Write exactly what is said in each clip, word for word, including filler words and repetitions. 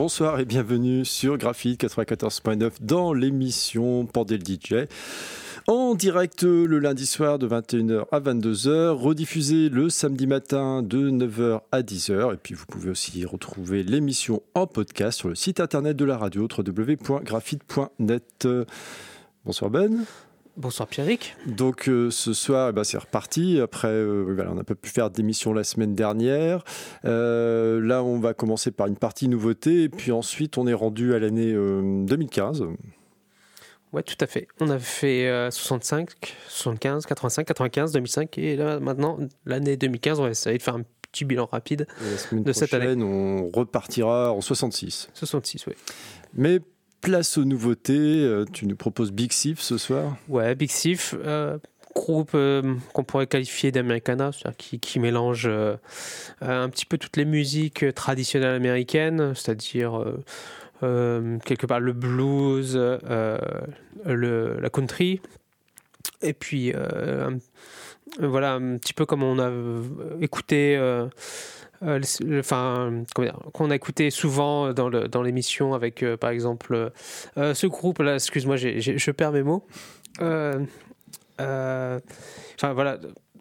Bonsoir et bienvenue sur Graphite quatre-vingt-quatorze point neuf dans l'émission Pendel D J. En direct le lundi soir de vingt et une heures à vingt-deux heures, rediffusé le samedi matin de neuf heures à dix heures. Et puis vous pouvez aussi retrouver l'émission en podcast sur le site internet de la radio w w w point graphite point net. Bonsoir Ben. Bonsoir Pierrick. Donc euh, ce soir, eh ben, c'est reparti. Après, euh, voilà, on n'a pas pu faire d'émission la semaine dernière. Euh, là, on va commencer par une partie nouveauté. Et puis ensuite, on est rendu à l'année euh, deux mille quinze. Ouais, tout à fait. On a fait euh, soixante-cinq, soixante-quinze, quatre-vingt-cinq, quatre-vingt-quinze, deux mille cinq. Et là, maintenant, l'année deux mille quinze, on va essayer de faire un petit bilan rapide et la semaine de prochaine, cette année. On repartira en soixante-six. soixante-six, oui. Mais place aux nouveautés, tu nous proposes Big Sif ce soir. Ouais, Big Sif, euh, groupe euh, qu'on pourrait qualifier d'Americana, c'est-à-dire qui, qui mélange euh, un petit peu toutes les musiques traditionnelles américaines, c'est-à-dire euh, euh, quelque part le blues, euh, le, la country, et puis euh, un, voilà, un petit peu comme on a écouté... Euh, Euh, le, enfin, comment dire, qu'on a écouté souvent dans, le, dans l'émission avec, euh, par exemple, euh, ce groupe-là, excuse-moi, j'ai, j'ai, je perds mes mots. Euh, euh, enfin, voilà.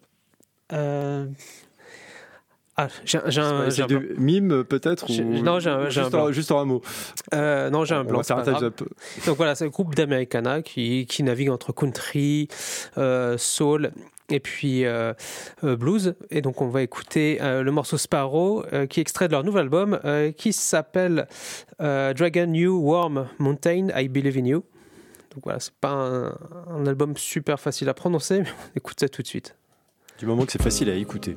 Euh, ah, j'ai, j'ai un... C'est, j'ai un c'est de mime, peut-être j'ai, ou... Non, j'ai un, j'ai juste, un blanc. En, juste en un mot. Euh, non, j'ai un blanc. On va faire un time up. Donc voilà, c'est le groupe d'Americana qui, qui navigue entre country, euh, soul... et puis euh, euh, blues. Et donc on va écouter euh, le morceau Sparrow euh, qui est extrait de leur nouvel album euh, qui s'appelle euh, Dragon New Warm Mountain I Believe in You. Donc voilà, c'est pas un, un album super facile à prononcer, mais on écoute ça tout de suite. Du moment que c'est facile à écouter.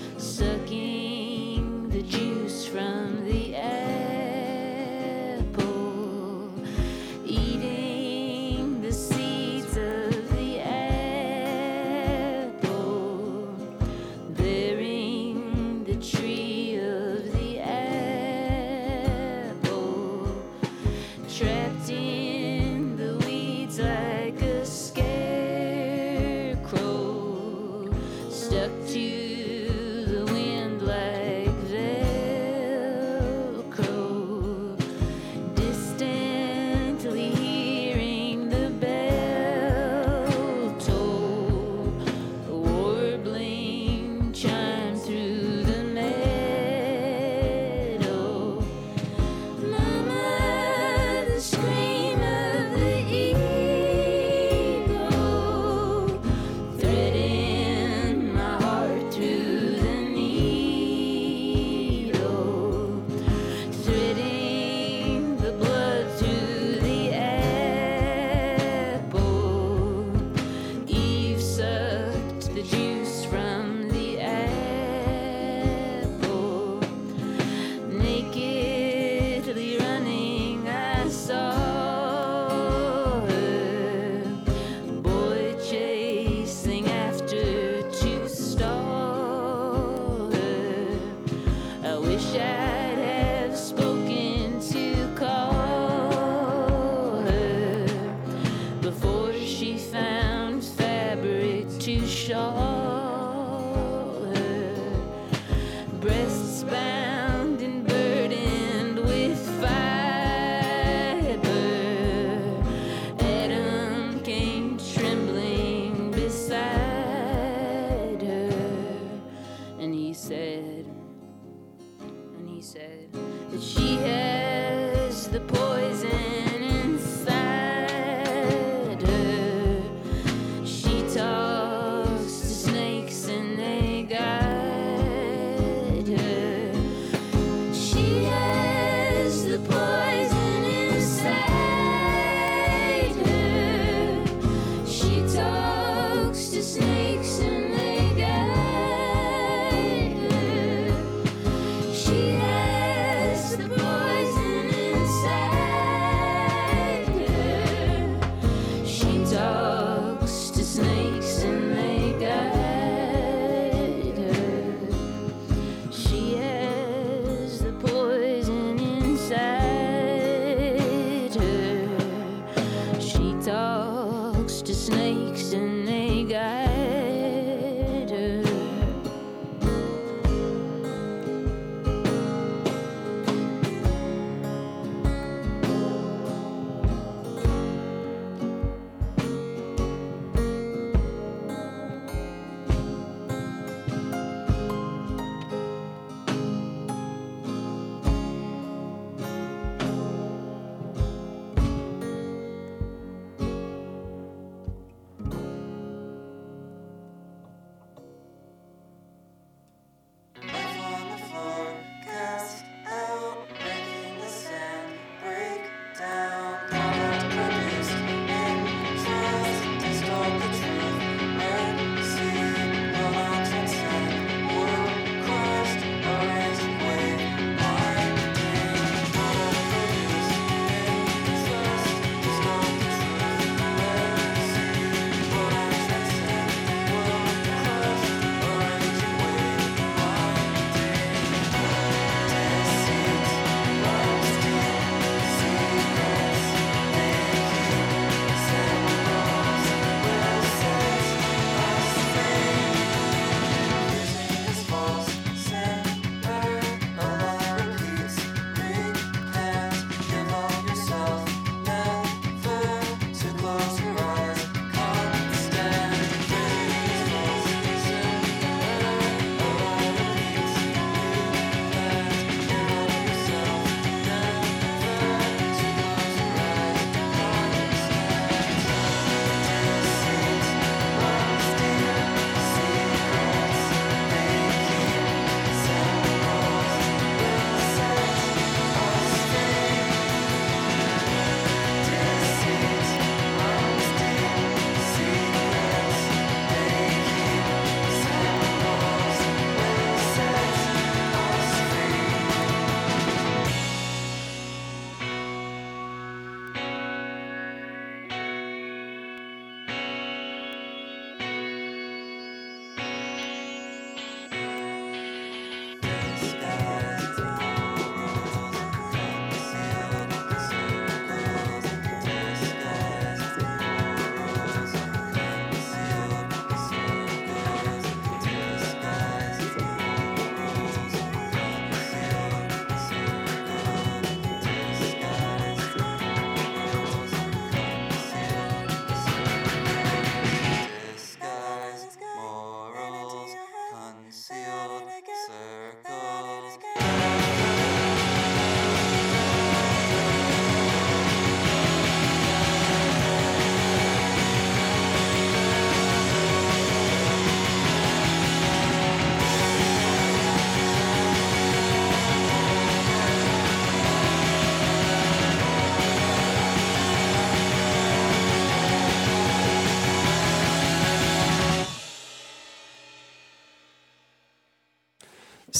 Sucking the juice from the apple.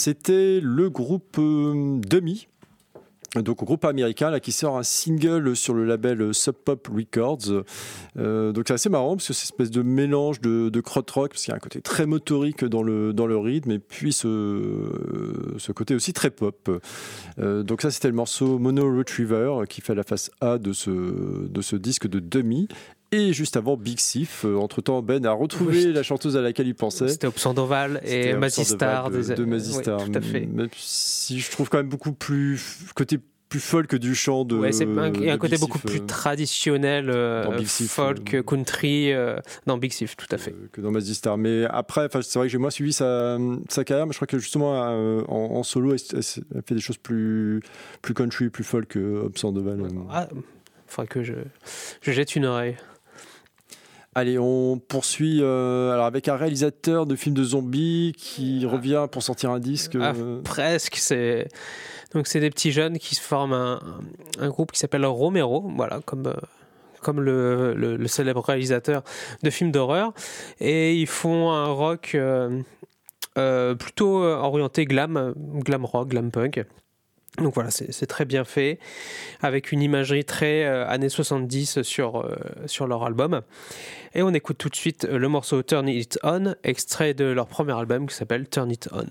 c'était le groupe euh, Demi. Donc, groupe américain là, qui sort un single sur le label Sub Pop Records. Euh, donc, c'est assez marrant parce que c'est une espèce de mélange de, de krautrock, parce qu'il y a un côté très motorique dans le, dans le rythme, et puis ce, ce côté aussi très pop. Euh, donc, ça, c'était le morceau Mono Retriever qui fait la face A de ce, de ce disque de Demi. Et juste avant, Big Sif. Euh, entre-temps, Ben a retrouvé oui. la chanteuse à laquelle il pensait. C'était Option d'Oval et Mazzy Star. De, de Mazzy Star. Oui, tout à fait. Même si je trouve quand même beaucoup plus... côté plus folk que du chant de. Ouais, c'est un, de il y a un côté Big beaucoup Sif, plus euh, traditionnel, euh, Sif, folk, euh, country, euh, dans Big Sif, tout à fait. Euh, que dans Mazzy Star. Mais après, c'est vrai que j'ai moins suivi sa, sa carrière, mais je crois que justement euh, en, en solo, elle, elle, elle fait des choses plus, plus country, plus folk que Hobbs Sandoval. Euh. Ah, faudrait que je, je jette une oreille. Allez, on poursuit euh, alors avec un réalisateur de films de zombies qui ah. revient pour sortir un disque. Ah, euh... Presque, c'est donc c'est des petits jeunes qui se forment un, un groupe qui s'appelle Romero, voilà, comme euh, comme le, le, le célèbre réalisateur de films d'horreur, et ils font un rock euh, euh, plutôt orienté glam, glam rock, glam punk. Donc voilà, c'est, c'est très bien fait, avec une imagerie très euh, années soixante-dix sur, euh, sur leur album. Et on écoute tout de suite le morceau Turn It On, extrait de leur premier album qui s'appelle Turn It On.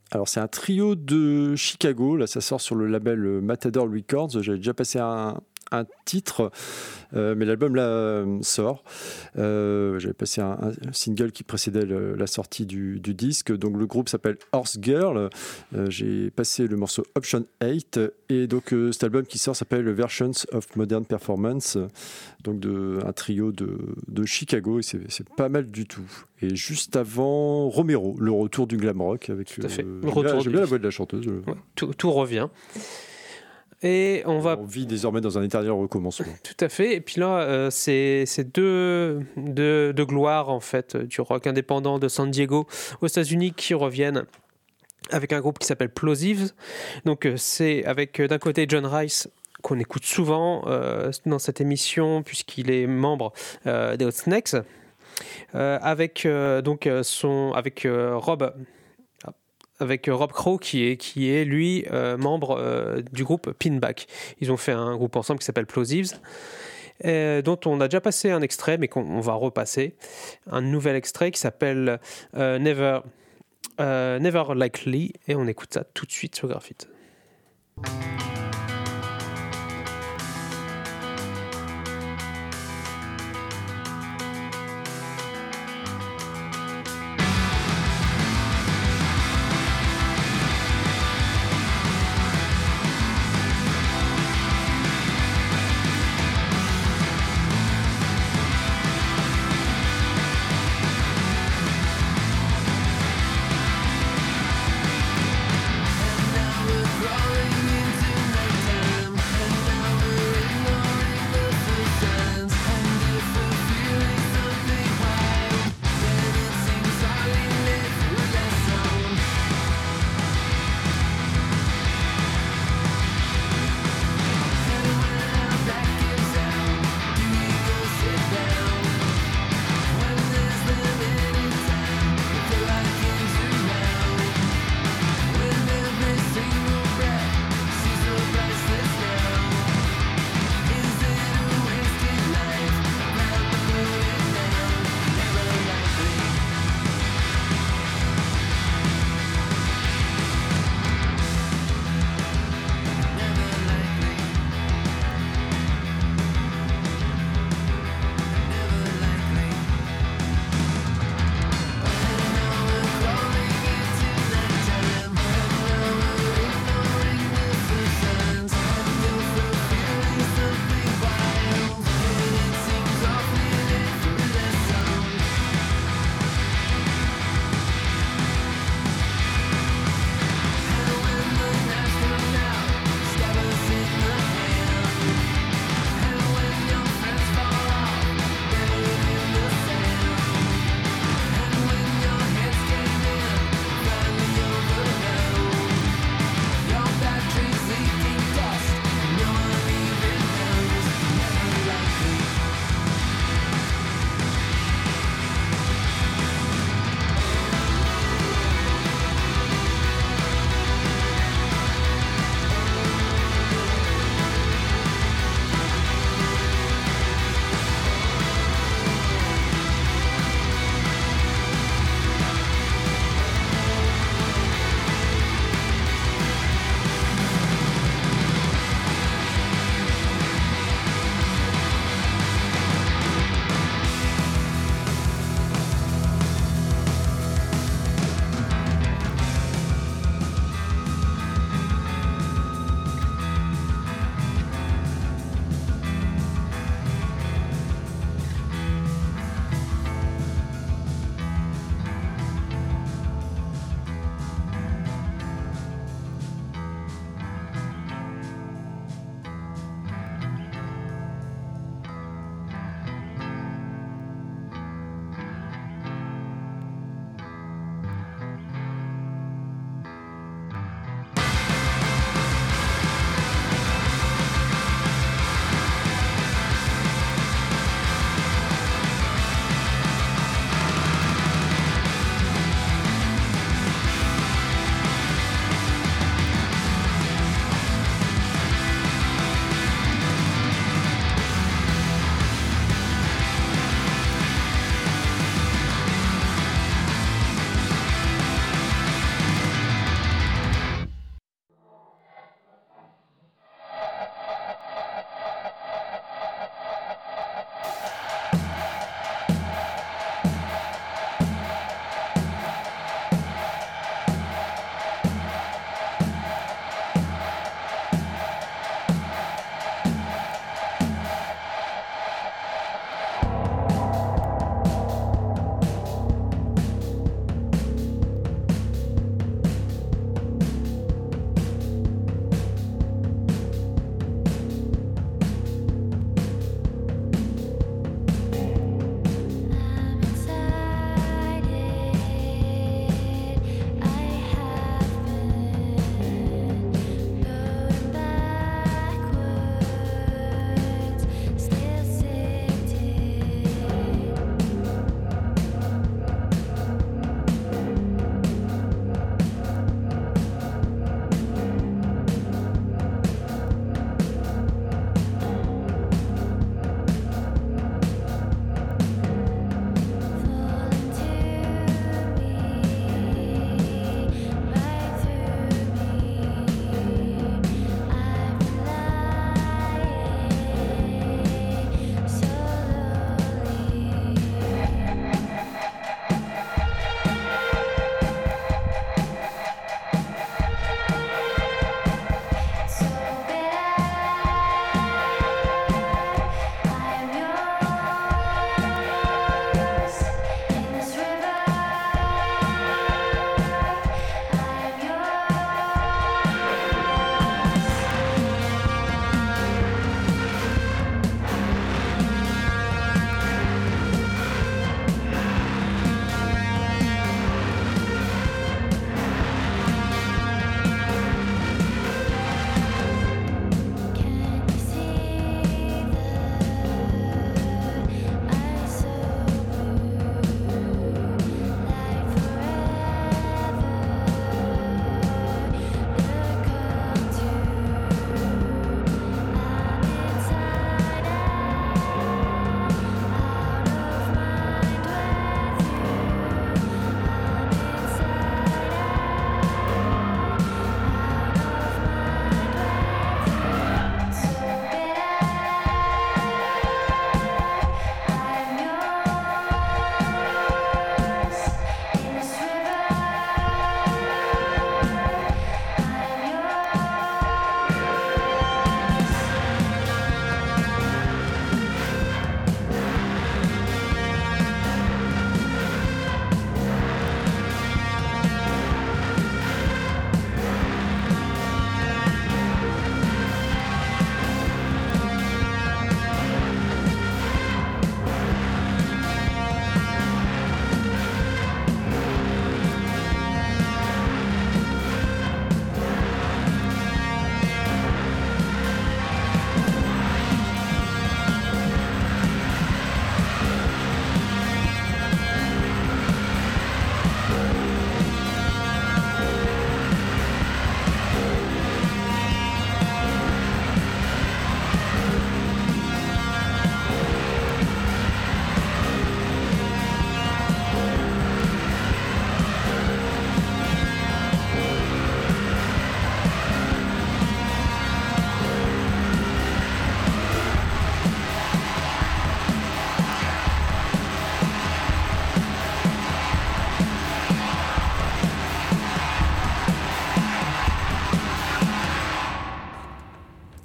Alors c'est un trio de Chicago, là ça sort sur le label Matador Records, j'avais déjà passé un, un titre, euh, mais l'album là euh, sort. Euh, j'avais passé un, un single qui précédait le, la sortie du, du disque, donc le groupe s'appelle Horse Girl, euh, j'ai passé le morceau Option eight, et donc euh, cet album qui sort s'appelle Versions of Modern Performance, donc de, un trio de, de Chicago, et c'est, c'est pas mal du tout. Et juste avant, Romero, le retour du glam rock, avec tout à fait. Euh, le j'aime retour bien, du... j'aime bien la voix de la chanteuse. Ouais, tout, tout revient. Et on va... On vit désormais dans un éternel recommencement. Tout à fait. Et puis là, euh, c'est, c'est deux, deux, deux gloires en fait, du rock indépendant de San Diego aux États-Unis qui reviennent avec un groupe qui s'appelle Plosives. Donc euh, c'est avec d'un côté John Rice, qu'on écoute souvent euh, dans cette émission puisqu'il est membre euh, des Hot Snakes, euh, avec euh, donc son avec euh, Rob. avec Rob Crow qui est, qui est lui euh, membre euh, du groupe Pinback. Ils ont fait un groupe ensemble qui s'appelle Plosives, euh, dont on a déjà passé un extrait, mais qu'on on va repasser. Un nouvel extrait qui s'appelle euh, Never, euh, Never Likely, et on écoute ça tout de suite sur Graphite. Crawling into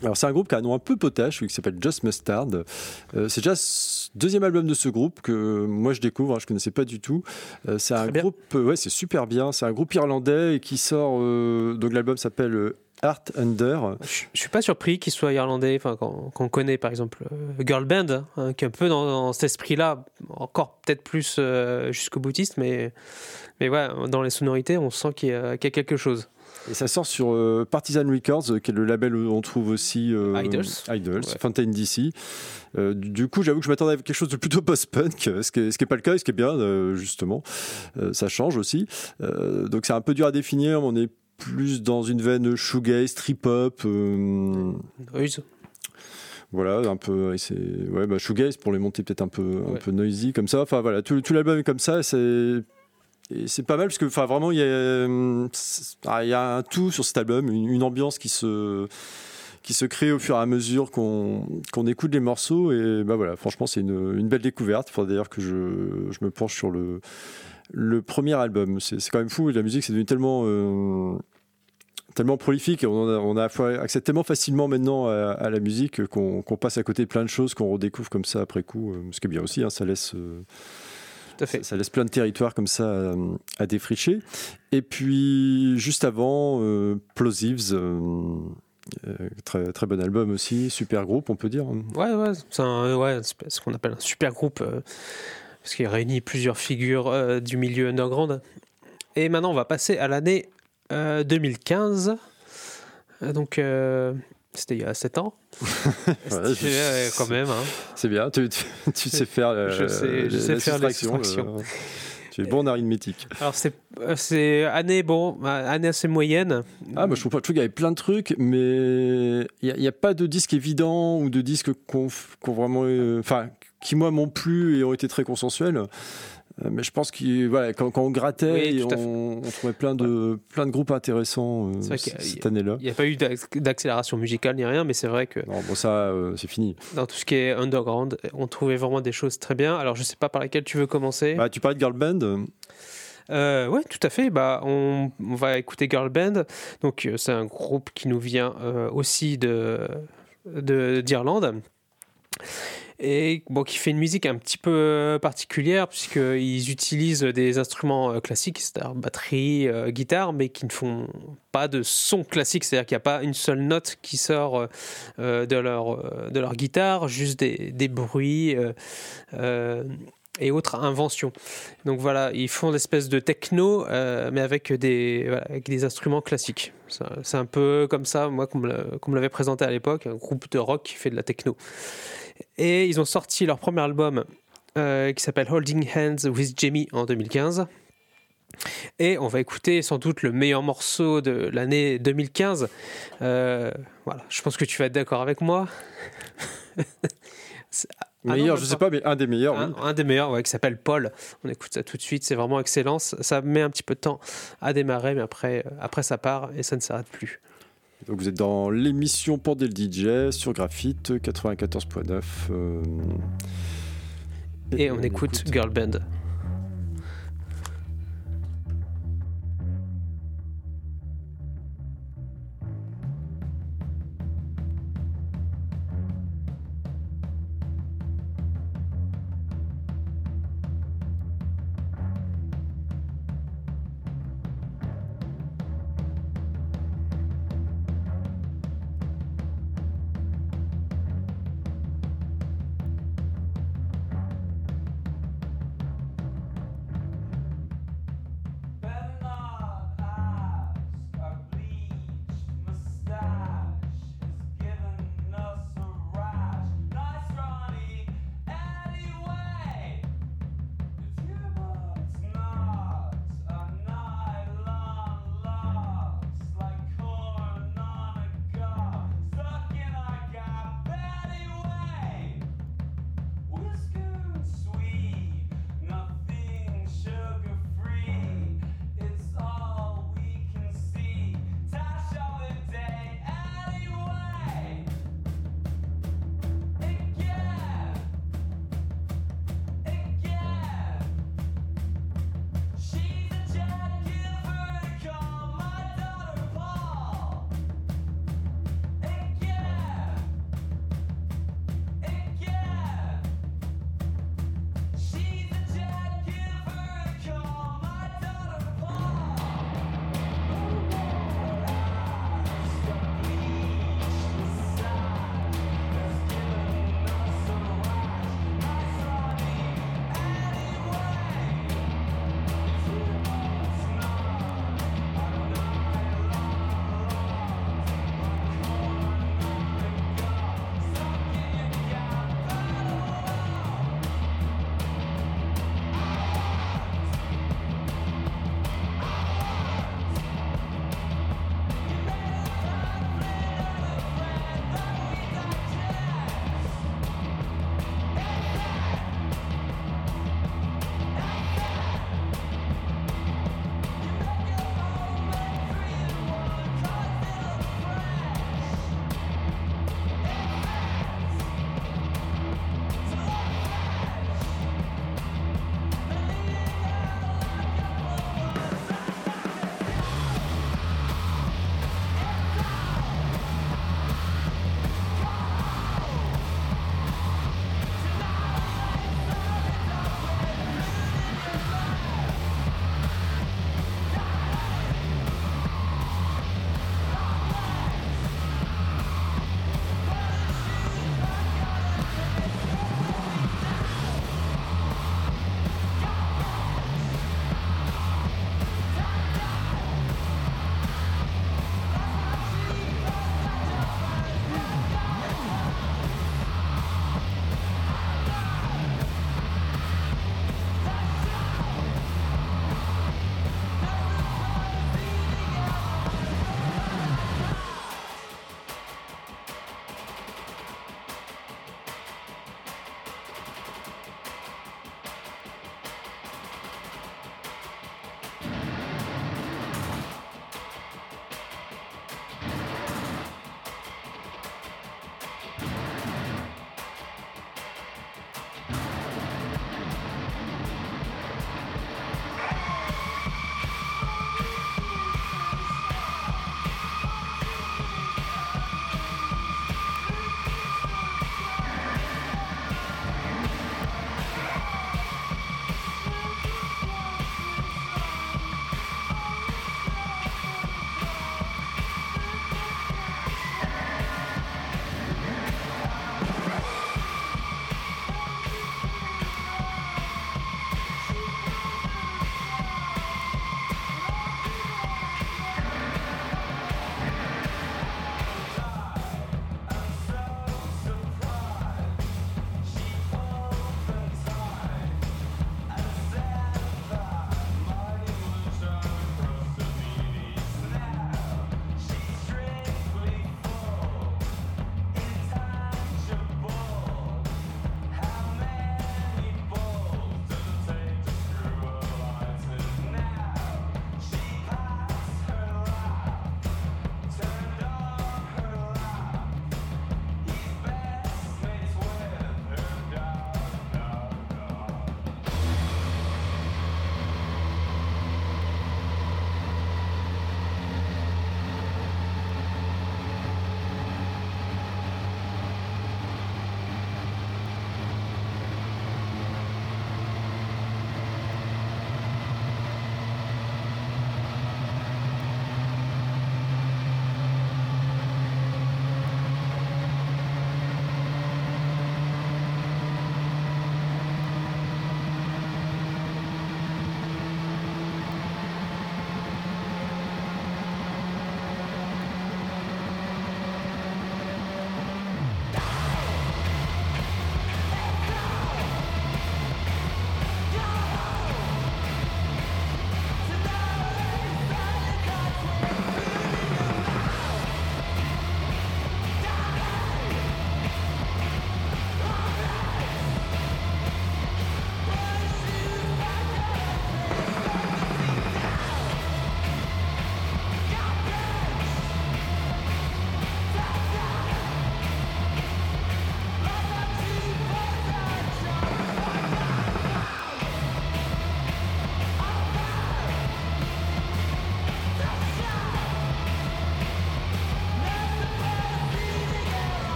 Alors c'est un groupe qui a un nom un peu potache, qui s'appelle Just Mustard. Euh, c'est déjà le deuxième album de ce groupe que moi je découvre, hein, je ne connaissais pas du tout. Euh, c'est un Très groupe, euh, ouais, c'est super bien. C'est un groupe irlandais et qui sort. Euh, donc l'album s'appelle euh, Art Under. Je, je suis pas surpris qu'il soit irlandais, enfin qu'on, qu'on connaît par exemple euh, Girl Band, hein, qui est un peu dans, dans cet esprit-là, encore peut-être plus euh, jusqu'au boutiste, mais mais ouais, dans les sonorités, on sent qu'il y a, qu'il y a quelque chose. Et ça sort sur euh, Partisan Records, qui est le label où on trouve aussi euh, Idols, Idols ouais. Fontaine D C. Euh, du coup, j'avoue que je m'attendais à quelque chose de plutôt post-punk, ce qui n'est pas le cas, et ce qui est bien, euh, justement. Euh, ça change aussi. Euh, donc c'est un peu dur à définir, mais on est plus dans une veine shoegaze, trip-hop. Euh, Noise. Voilà, un peu. C'est, ouais, bah, shoegaze pour les monter peut-être un peu, Ouais. un peu noisy, comme ça. Enfin voilà, tout, tout l'album est comme ça, c'est. Et c'est pas mal parce que enfin vraiment il y a il y a un tout sur cet album, une, une ambiance qui se qui se crée au fur et à mesure qu'on qu'on écoute les morceaux et bah voilà, franchement c'est une, une belle découverte. Il faudrait d'ailleurs que je, je me penche sur le le premier album. C'est, c'est quand même fou, la musique c'est devenu tellement euh, tellement prolifique et on a, on a accès tellement facilement maintenant à, à la musique qu'on, qu'on passe à côté de plein de choses qu'on redécouvre comme ça après coup, ce qui est bien aussi, hein, ça laisse euh, Fait. Ça laisse plein de territoires comme ça à, à défricher. Et puis, juste avant, euh, Plosives, euh, euh, très, très bon album aussi, super groupe, on peut dire. Ouais, ouais, c'est un, ouais, c'est ce qu'on appelle un super groupe, euh, parce qu'il réunit plusieurs figures euh, du milieu underground. Et maintenant, on va passer à l'année euh, deux mille quinze. Euh, donc, euh, c'était il y a sept ans. Ouais, je... ouais, quand même. Hein. C'est bien, tu, tu, tu sais faire, euh, je sais, je sais la faire l'extraction. Euh, tu es bon en arithmétique. Alors, c'est, c'est année, bon, année assez moyenne. Ah, bah, je trouve pas qu'il y avait plein de trucs, mais il n'y a, a pas de disque évident ou de disques qu'on, qu'on vraiment. Enfin, euh, qui, moi, m'ont plu et ont été très consensuels. Mais je pense que voilà, quand, quand on grattait, oui, on, on trouvait plein de, ouais. plein de groupes intéressants euh, cette année-là. Il n'y a pas eu d'accélération musicale ni rien, mais c'est vrai que non, bon, ça, euh, c'est fini. Dans tout ce qui est underground, on trouvait vraiment des choses très bien. Alors, je ne sais pas par laquelle tu veux commencer. Bah, tu parlais de Girl Band. Euh, oui, tout à fait. Bah, on, on va écouter Girl Band. Donc, euh, c'est un groupe qui nous vient euh, aussi de, de, d'Irlande. Et bon, qui fait une musique un petit peu particulière puisqu'ils utilisent des instruments classiques, c'est-à-dire batterie, euh, guitare, mais qui ne font pas de son classique, c'est-à-dire qu'il n'y a pas une seule note qui sort euh, de, leur, de leur guitare, juste des, des bruits euh, euh, et autres inventions. Donc voilà, ils font l'espèce de techno, euh, mais avec des, voilà, avec des instruments classiques. C'est, c'est un peu comme ça, moi, qu'on me l'avait présenté à l'époque, un groupe de rock qui fait de la techno. Et ils ont sorti leur premier album euh, qui s'appelle Holding Hands with Jamie en deux mille quinze. Et on va écouter sans doute le meilleur morceau de l'année deux mille quinze. Euh, voilà, je pense que tu vas être d'accord avec moi. Meilleur, ah non, je sais pas, mais un des meilleurs. Un, oui. un des meilleurs, ouais, qui s'appelle Paul. On écoute ça tout de suite, c'est vraiment excellent. Ça met un petit peu de temps à démarrer, mais après, après ça part et ça ne s'arrête plus. Donc vous êtes dans l'émission Pendel D J sur Graphite quatre-vingt-quatorze point neuf. Euh... Et, et on, on écoute, écoute Girl Band.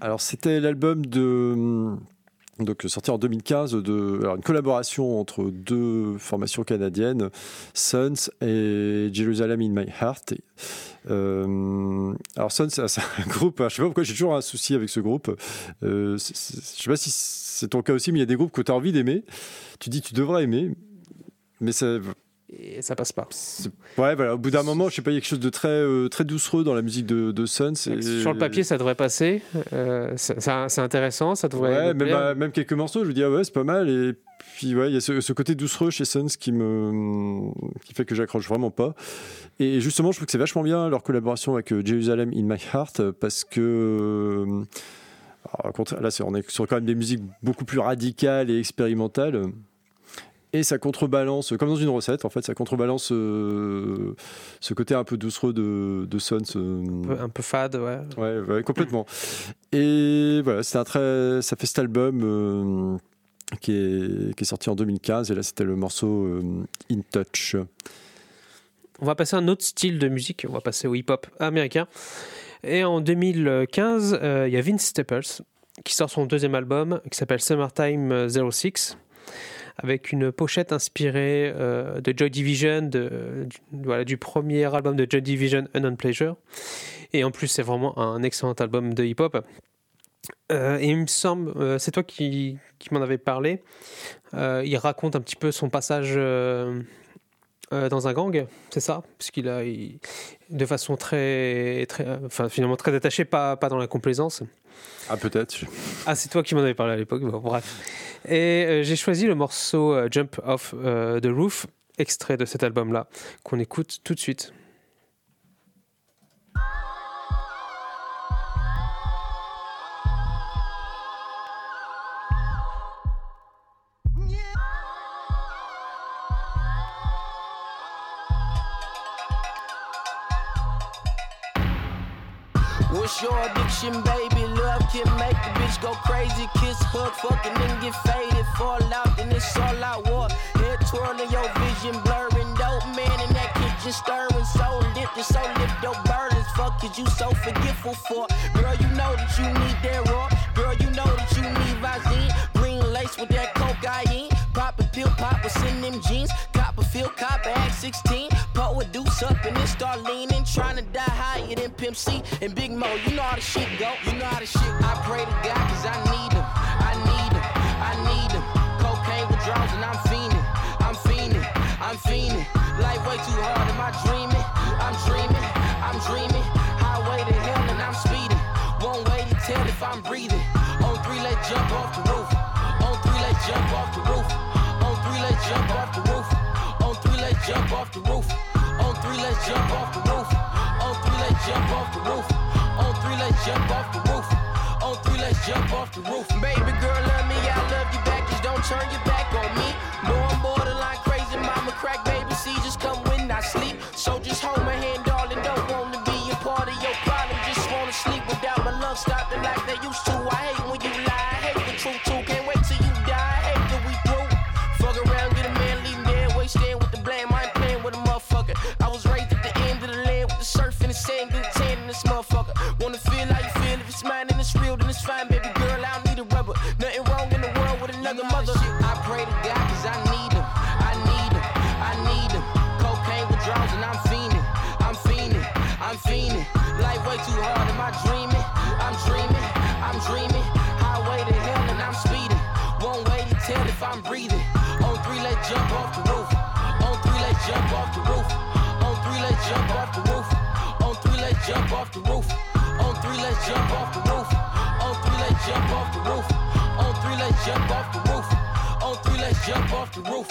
Alors, c'était l'album de... Donc, sorti en deux mille quinze, de, alors une collaboration entre deux formations canadiennes, Sons et Jerusalem in My Heart. Euh, alors, Sons, c'est, c'est un groupe, je ne sais pas pourquoi j'ai toujours un souci avec ce groupe. Euh, c'est, c'est, je ne sais pas si c'est ton cas aussi, mais il y a des groupes que tu as envie d'aimer. Tu dis que tu devrais aimer, mais ça... Et ça passe pas. C'est... Ouais, voilà. Au bout d'un moment, je sais pas, il y a quelque chose de très, euh, très doucereux dans la musique de, de Sons. Et... Sur le papier, ça devrait passer. Euh, c'est, c'est intéressant, ça devrait. Ouais, même, à, même quelques morceaux, je me dis ah ouais, c'est pas mal. Et puis ouais, il y a ce, ce côté doucereux chez Sons qui me, qui fait que j'accroche vraiment pas. Et justement, je trouve que c'est vachement bien leur collaboration avec Jerusalem in My Heart parce que. Alors, au contraire, là, c'est, on est sur quand même des musiques beaucoup plus radicales et expérimentales. Et ça contrebalance, comme dans une recette, en fait, ça contrebalance euh, ce côté un peu doucereux de, de Sons. Euh... Un, peu, un peu fade, ouais. Ouais, ouais, complètement. Et voilà, c'est un très, ça fait cet album euh, qui, est, qui est sorti en deux mille quinze, et là, c'était le morceau euh, In Touch. On va passer à un autre style de musique, on va passer au hip-hop américain. Et en deux mille quinze, il euh, y a Vince Staples qui sort son deuxième album, qui s'appelle Summertime zéro six. Avec une pochette inspirée euh, de Joy Division, de, du, voilà, du premier album de Joy Division, Unknown Pleasure. Et en plus, c'est vraiment un excellent album de hip-hop. Euh, et il me semble, euh, c'est toi qui, qui m'en avais parlé, euh, il raconte un petit peu son passage euh, euh, dans un gang, c'est ça? Puisqu'il a, il, de façon très, très, enfin finalement très détachée, pas, pas dans la complaisance. Ah, peut-être. Ah, c'est toi qui m'en avais parlé à l'époque, bon, bref. Et euh, j'ai choisi le morceau euh, Jump Off euh, the Roof, extrait de cet album-là, qu'on écoute tout de suite. What's your addiction, baby? Love can make the bitch go crazy. Kiss, hug, fucking, then get faded. Fall out, then it's all out war. Head twirling, your vision blurring. Dope man in that kitchen stirring. So lit, so lift your burdens. Fuck is you so forgetful for? Girl, you know that you need that raw. Girl, you know that you need Visine. Green lace with that cocaine. Pop a pill, pop what's in them jeans. Copperfield, cop at sixteen. Put with deuce up and then start leaning. Trying to die higher than Pimp C and Big Mo. You know how the shit go. You know how the shit go. I pray to God cause I need him. I need him. I need him. Cocaine withdrawals and I'm fiending. I'm fiending. I'm fiending. Life way too hard. Am I dreaming? I'm dreaming. I'm dreaming. Highway to hell and I'm speeding. One way to tell if I'm breathing. On three, let's jump off the roof. On three, let's jump off the roof. On three, let's jump off the roof. On three, let's jump off the roof. On three, let's jump off the roof. On three, let's jump off the roof. On three, let's jump off the roof. On three, let's jump off the roof. Baby girl, love me, I love you back. Just don't turn your back on me. No, I'm borderline crazy, mama crack, baby. See, just come when I sleep. So just hold my hand, darling. Don't want to be a part of your problem. Just want to sleep without my lungs stopping like they used to. I hate when you lie. I hate the truth too. Can't wait till you die. I hate that we through. Fuck around, get a man, leave him dead. Wait, stand with the blame. I ain't playing with a motherfucker. I was raised at the end of the land with the surf and the sand. Get a tan in this motherfucker. Wanna feel how you feel. If it's mine and it's real, then it's fine, baby girl. I don't need a rubber. Nothing wrong in the world with another mother. I pray to God cause I need him. I need him. I need him. Cocaine withdrawals and I'm fiending. I'm fiending. I'm fiending. Life way too hard. Am I dreaming? I'm dreaming. I'm dreaming. Highway to hell and I'm speeding. One way to tell if I'm breathing. On three, let's jump off the roof. On three, let's jump off the roof. On three, let's jump off the roof. On three, let's jump off the roof. On three, let's jump off the roof. On three, let's jump off the roof. On three, let's jump off the roof. On three, let's jump off the roof.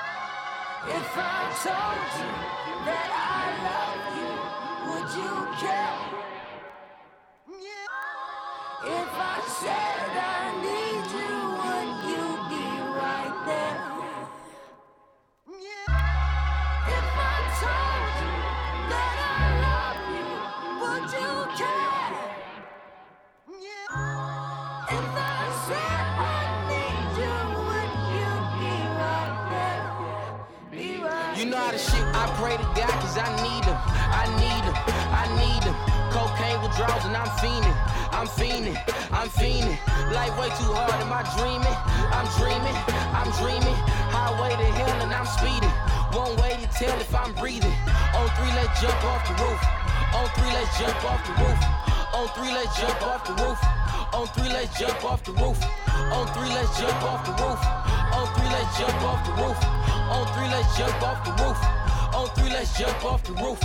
If I told you that I love you, would you care? If I said I need you, would you be right there? If I told you that I love you, would you care? If I said I need you, would you be right there? Be right You know how the shit. I pray to God cause I need him. I need him. I need him. Cocaine withdrawals and I'm fiending, I'm fiending, I'm fiending. Life way too hard, am I dreaming? I'm dreaming, I'm dreaming. Highway to hell and I'm speeding. One way to tell if I'm breathing. On three, let's jump off the roof. On three, let's jump off the roof. On three, let's jump off the roof. On three, let's jump off the roof. On three, let's jump off the roof. On three, let's jump off the roof. On three, let's jump off the roof. On three, let's jump off the roof.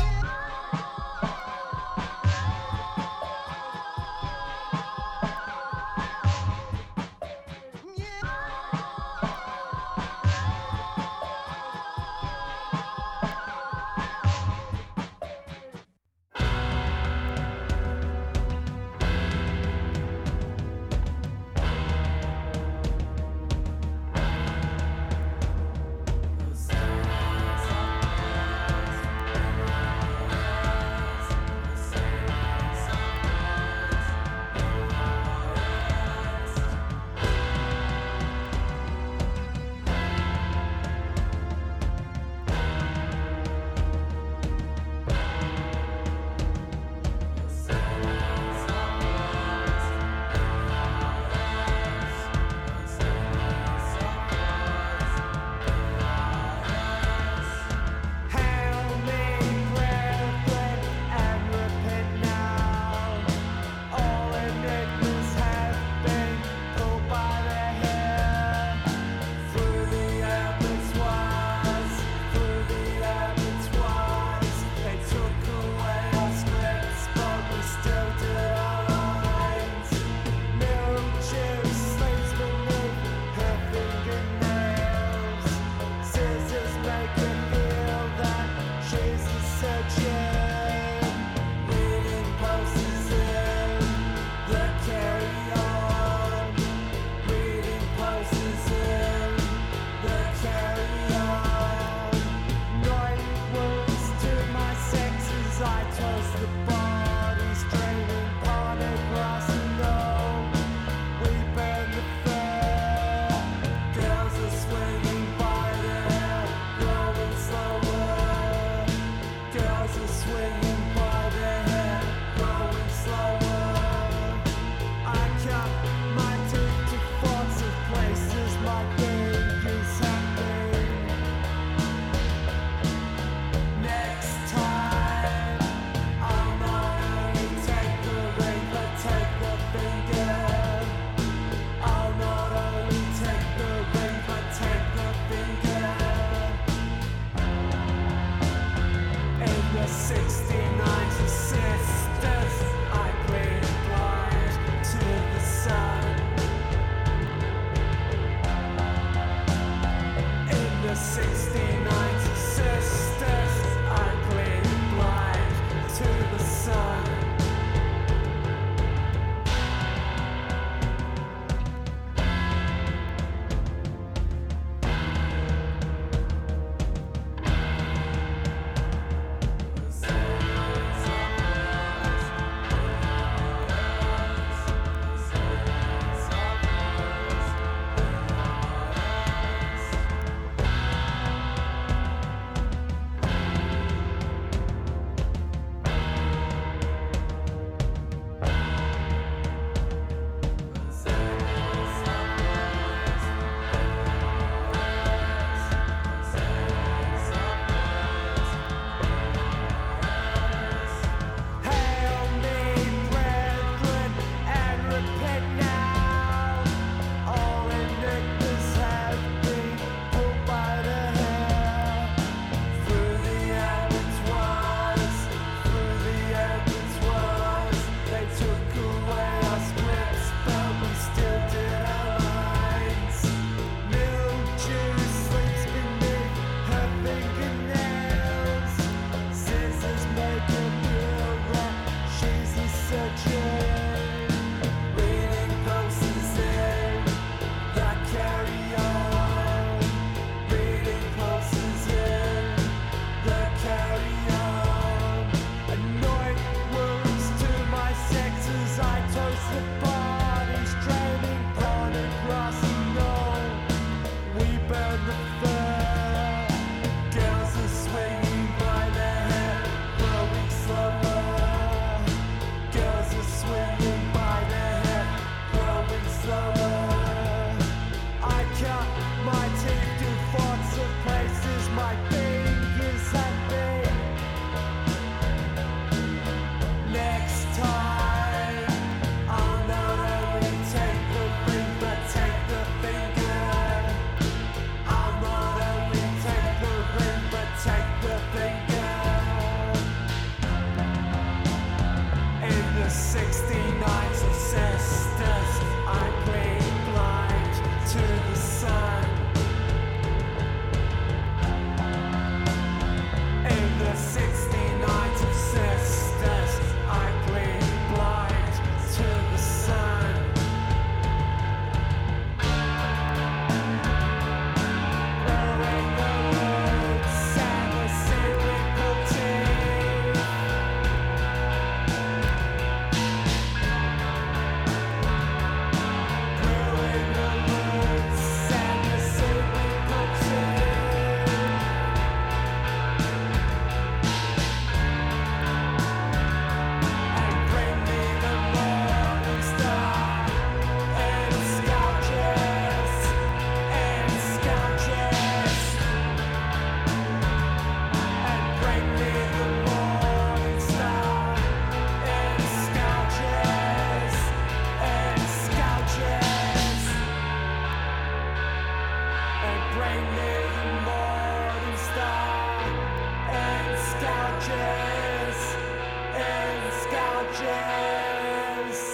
Flaming morning star and scourges and scourges.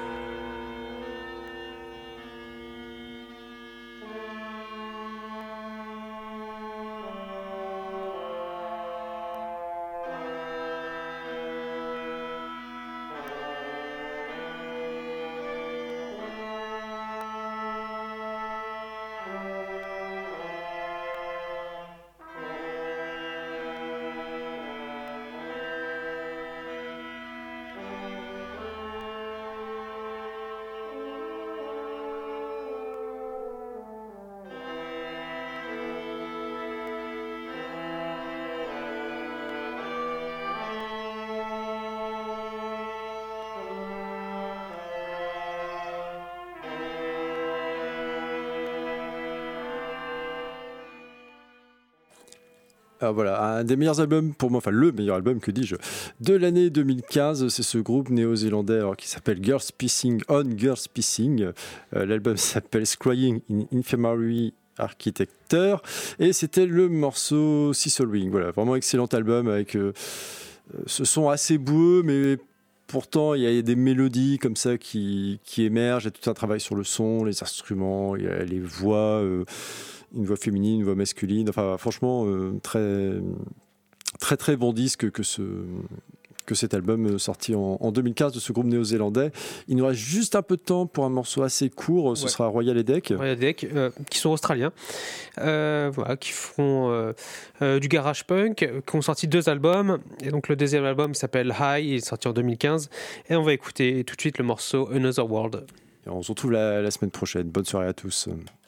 Ah, voilà, un des meilleurs albums pour moi, enfin le meilleur album, que dis-je, de l'année deux mille quinze, c'est ce groupe néo-zélandais alors, qui s'appelle Girls Pissing on Girls Pissing. Euh, l'album s'appelle Scrying in Infirmary Architecture et c'était le morceau Cecil Wing. Voilà, vraiment excellent album avec euh, ce son assez boueux, mais pourtant il y a des mélodies comme ça qui, qui émergent. Il y a tout un travail sur le son, les instruments, il y a les voix. Euh, une voix féminine, une voix masculine, enfin franchement euh, très très très bon disque que ce que cet album sorti en, en deux mille quinze de ce groupe néo-zélandais. Il nous reste juste un peu de temps pour un morceau assez court, ce ouais. sera Royal Headache. Royal Headache, euh, qui sont australiens, euh, voilà, qui font euh, euh, du garage punk, qui ont sorti deux albums, et donc le deuxième album s'appelle High, il est sorti en deux mille quinze, et on va écouter tout de suite le morceau Another World. Et on se retrouve la, la semaine prochaine. Bonne soirée à tous.